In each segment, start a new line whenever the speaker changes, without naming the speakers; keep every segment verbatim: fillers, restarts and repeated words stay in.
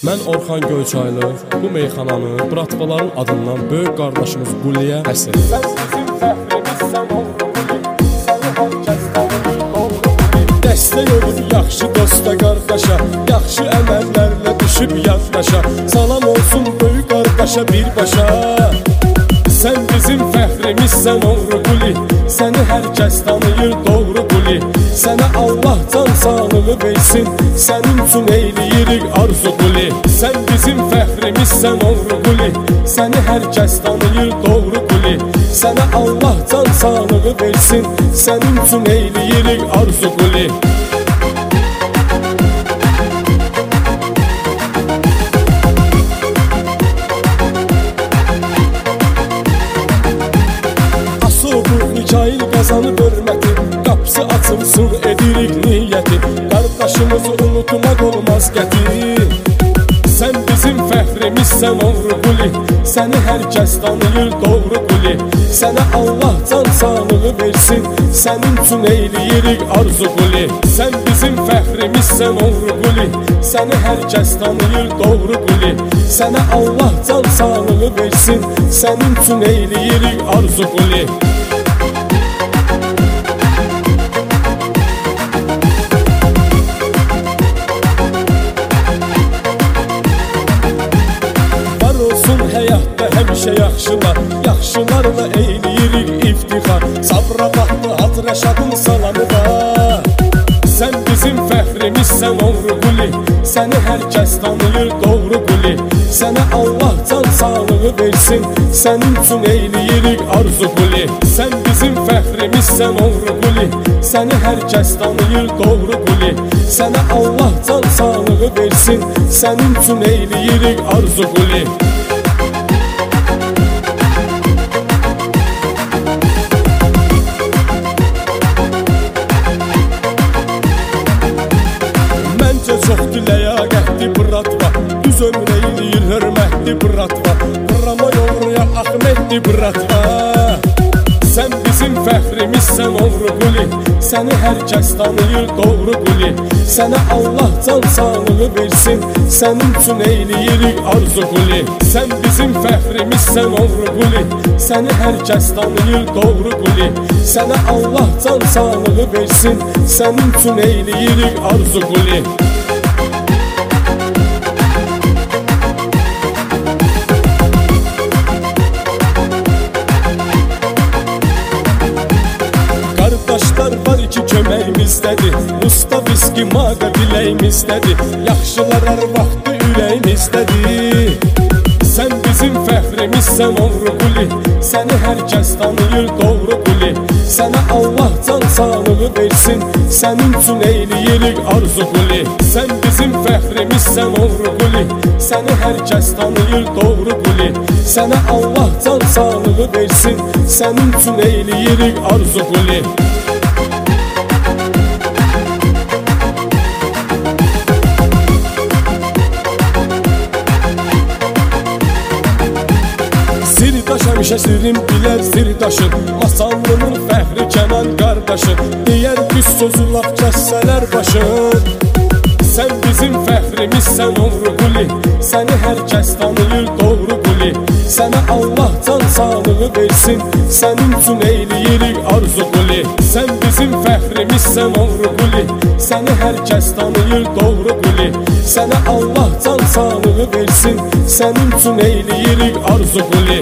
Mən Orxan Göyçaylı, bu meyxananın, Bratvaların adından böyük qardaşımız Quliyə əsr.
Sən bizim fəxrimizsən oğlu Quli, səni hər kəs tanıyır oğlu Quli.
Dəstək olub yaxşı dosta qardaşa, yaxşı əməllərlə düşüb yaddaşa. Salam olsun böyük qardaşa birbaşa. Sən bizim fəxrimizsən oğlu Quli, səni hər kəs tanıyır doğru Quli. Sənə Allah can sağlığı versin, sənin üçün eyləyirik arzu Quli. Sən bizim fəxrimizsən oğru Quli, səni hər kəs tanıyır doğru Quli. Sənə Allah can sağlığı versin, sənin üçün eyləyirik arzu Quli. Mikail qazanıb hörməti, qapısı açılsın edirik niyyəti. Qardaşımızı unutmaq olmaz qəti. Sən bizim fəxrimizsən oğru Quli, səni hər kəs tanıyır doğru Quli. Sənə Allah can sağlığı versin, sənin üçün eyləyirik arzu Quli. Sən bizim fəxrimizsən oğru Quli, səni hər kəs tanıyır doğru Quli. Sənə Allah can sağlığı versin, sənin üçün eyləyirik arzu Quli. Həyatda həmişə yaxşılar, yaxşılarla eyləyirik iftixar. Sabra baxdı Hacı Rəşadın salamı var. Sən bizim fəxrimizsən oğru Quli, səni hər kəs tanıyır doğru Quli. Sənə Allah can sağlığı versin, sənin üçün eyləyirik arzu Quli. Sən bizim fəxrimizsən oğru Quli, səni hər kəs tanıyır doğru Quli. Sənə Allah can sağlığı versin, sənin üçün eyləyirik arzu Quli. Çoxdur ləyaqətli Bratva, düz ömür eyləyir hörmətli Bratva. Qırama yolruya Ahmetli Bratva. Sən bizim fəxrimizsən oğru Quli, səni hər kəs tanıyır doğru Quli. Sənə Allah can sağlığı versin, sənin üçün eyləyirik arzu Quli. Sən bizim fəxrimizsən oğru Quli, səni hər kəs tanıyır doğru Quli. Sənə Allah can sağlığı versin, sənin üçün eyləyirik arzu Quli. Qardaşlar var ki köməyimizdədir, usta viski maqa biləyimizdədir. Yaxşılar hər vaxtı ürəyimizdədir. Sən bizim fəxrimizsən oğru Quli, səni hər kəs tanıyır doğru Quli. Sənə Allah can sağlığı versin, sənin üçün eyləyirik arzu Quli. Sən bizim fəxrimizsən oğru Quli, səni hər kəs tanıyır doğru Quli. Sənə Allah can sağlığı versin, sənin üçün eyləyirik arzu Quli. Sirdaş həmişə sirrim bilər sirdaşın, Masallı'nın fəxri Kənan qardaşın. Deyər düz sözü laf kəssələr başın. Sən bizim fəxrimizsən oğru Quli, səni hər kəs tanıyır doğru Quli. Sənə Allah can sağlığı versin, sənin üçün eyləyirik arzu Quli. Sən bizim fəxrimizsən oğru Quli, səni hər kəs tanıyır doğru Quli. Sənə Allah can sağlığı versin, sənin üçün eyləyirik arzu Quli.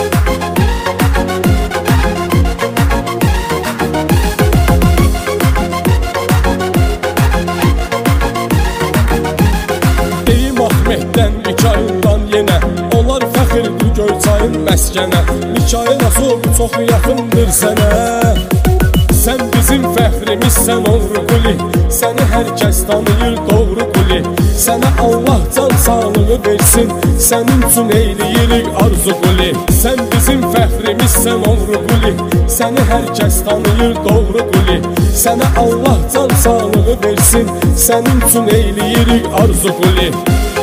Ahmetdən, Mikaildan yenə, onlar fəxirdir Göyçayın məskənə. Mikail Asov çox yaxındır sənə. Sən bizim fəxrimizsən oğru Quli, səni hər kəs tanıyır doğru Quli. Sənə Allah can sağlığı versin, sənin üçün eyləyirik arzu Quli. Sən bizim fəxrimizsən oğru Quli, səni hər kəs tanıyır doğru Quli. Sənə Allah can sağlığı versin, sənin üçün eyləyirik arzu Quli.